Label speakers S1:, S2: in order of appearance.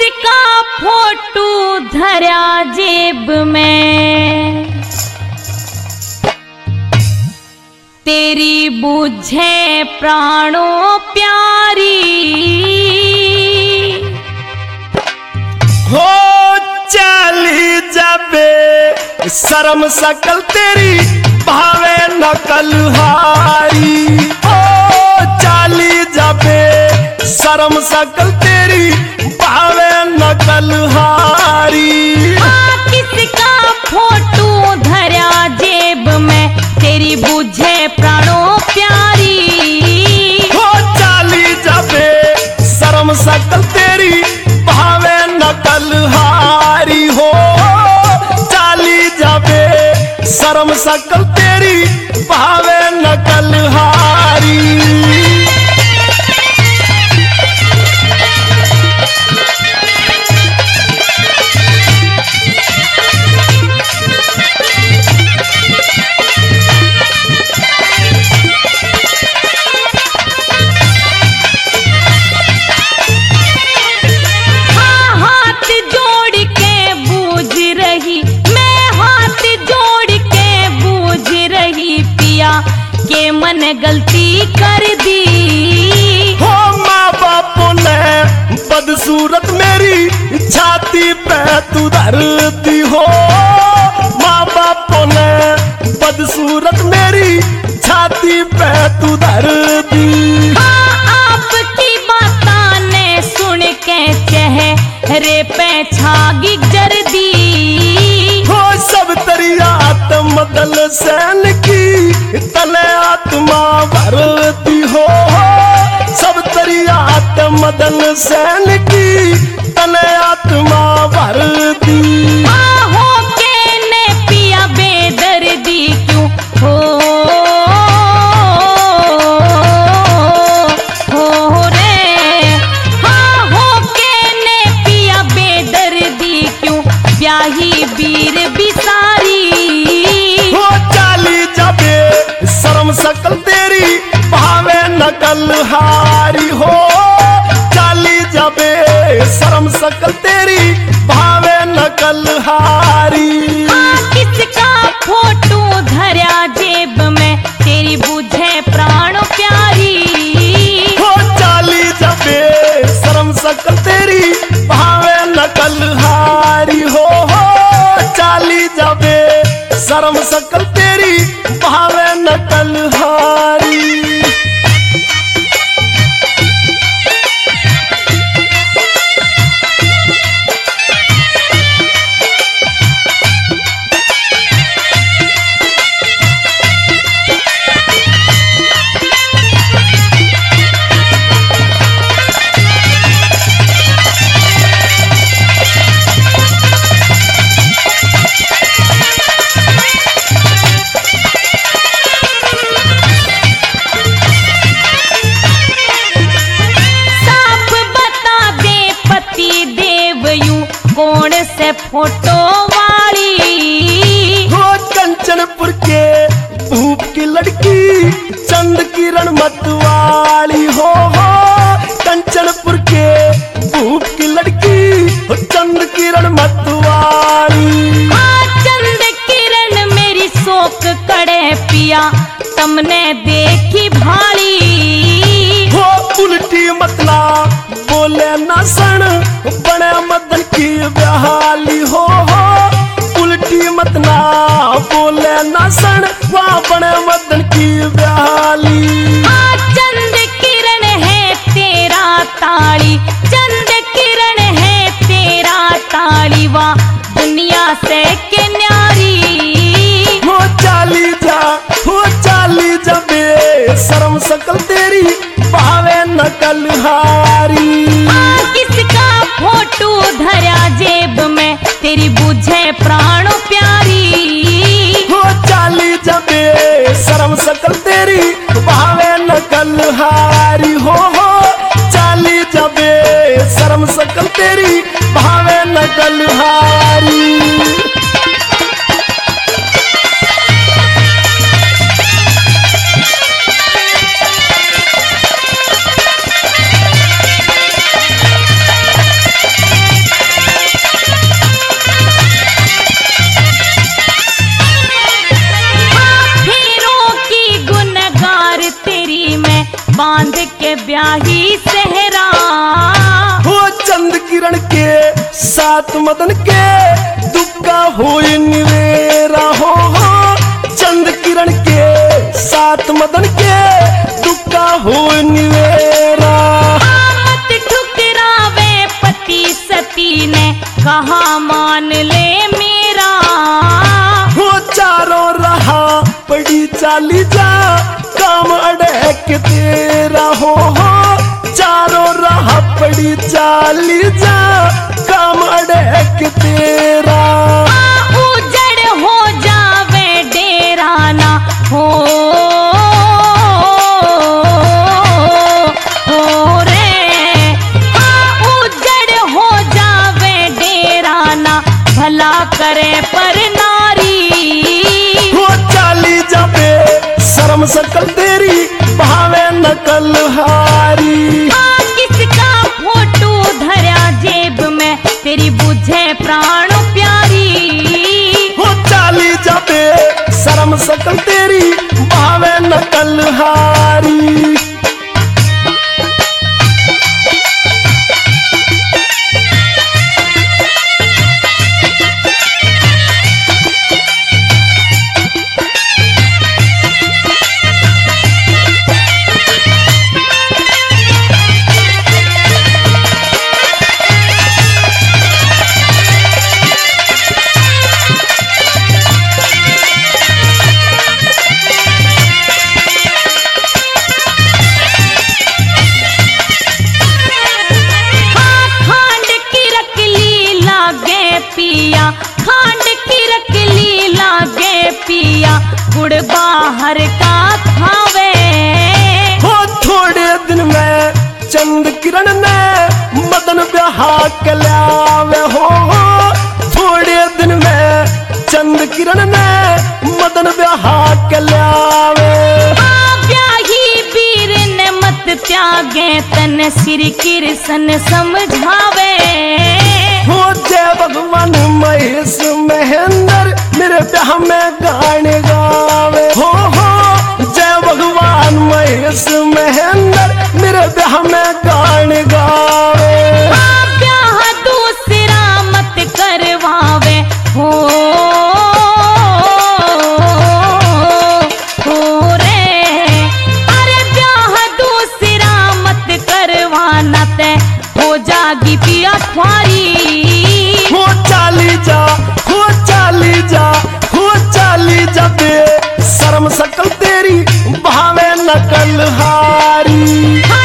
S1: किसका फोटो धरा जेब में, तेरी बुझे प्राणों प्यारी।
S2: हो चली जाबे शर्म सकल तेरी भावे नकल हारी। हो चली जाबे शर्म सकल तेरी भावे नकल हारी।
S1: किसका फोटो धरा जेब में, तेरी बुझे प्राणों प्यारी।
S2: हो चली जाबे शर्म सकल तेरी भावे नकल हारी। हो चली जाबे शर्म सकल तेरी भावे नकल हारी।
S1: के मन गलती कर दी।
S2: हो माँ बापों ने बदसूरत मेरी छाती पे तू धरती। हो माँ बापों ने बदसूरत मेरी छाती पे तू धरती।
S1: आपकी बातां ने सुन के चेहरे पे छागी जर्दी।
S2: हो सब तेरी आत्म दल सैन की तले आत्मा भरती। हो सब तेरी आत्म दल सैन की तले आत्मा भरती।
S1: हो के ने पिया बेदर्दी क्यों हो रे। हाँ हो के ने पिया बेदर्दी क्यों ब्याही वीर बिसारी।
S2: हो चाली जाबे शर्म सकल तेरी भावे नकल हारी। हो चाली जाबे शर्म सकल तेरी भावे नकल हारी।
S1: किसका फोटो धरा जेब में, तेरी बुझे प्राण प्यारी।
S2: हो चाली जाबे शर्म सकल तेरी भावे नकल हारी। हो चाली जाबे शर्म सकल तेरी भावे नकल हारी।
S1: कौन से फोटो वाली।
S2: हो कंचनपुर के भूप की लड़की चंद किरण मतवाली। हो कंचनपुर के भूप की लड़की चंद किरण मतवाली।
S1: चंद किरण मेरी शोक कड़े पिया तुमने देखी भाली।
S2: हो उल्टी मतला बोले ना सण बने मदन की बहाली। हो उल्टी मत ना बोले ना सण वहाँ बने मदन की बहाली।
S1: चंद किरण है तेरा ताली, चंद किरण है तेरा ताली। वाह दुनिया से के न्यारी।
S2: हो चाली जा बे शर्म सकल तेरी भावे नकल हारी।
S1: किसका फोटो धरा जेब में, तेरी बुझे प्राणों प्यारी।
S2: हो चाली जा बे शर्म सकल तेरी भावे नकल हारी। हो चाली जा बे शर्म सकल तेरी भावे नकल हारी।
S1: बांध के ब्याही सेहरा।
S2: हो चंद किरण के साथ मदन के दुक्का हो निवेरा हो चंद किरण के साथ मदन के दुक्का हो निवेरा।
S1: मत ठुकरावे पति सती ने कहा मान ले मेरा।
S2: हो चारों रहा पड़ी चाली जा काम अड़क तेरा हो चारों राह पड़ी चाली जा काम अड़क तेरा।
S1: उजड़ हो जावे डेरा ना हो रे। उजड़ हो जावे डेरा ना भला करे पर नारी।
S2: हो चाली जाबे शर्म सकल तेरी भावे नकल हारी।
S1: किसका फोटो धरा जेब में तेरी बुझे प्राण प्यारी।
S2: हो चाली जाबे शर्म सकल तेरी भावे नकल हारी।
S1: खांड की रकली लागे पिया गुड़ बाहर का खावे।
S2: हो थोड़े दिन में चंद किरण ने मदन ब्याह कल्यावे हो थोड़े दिन में चंद किरण ने मदन ब्याह कल्यावे।
S1: ब्याही वीर ने मत त्यागे तन श्री कृष्ण समझावे।
S2: हो जय भगवान महेश महेंद्र मेरे ब्याह में गाने गावे हो जय भगवान महेश महेंद्र मेरे ब्याह में गाने गावे।
S1: ब्याह दूसरा मत करवावे हो रे। अरे ब्याह दूसरा मत करवाना ते हो जागी पिया ख्वारी।
S2: हो चाली जा हो चाली जा हो चाली जा बे शर्म सकल तेरी भावे नकल हारी।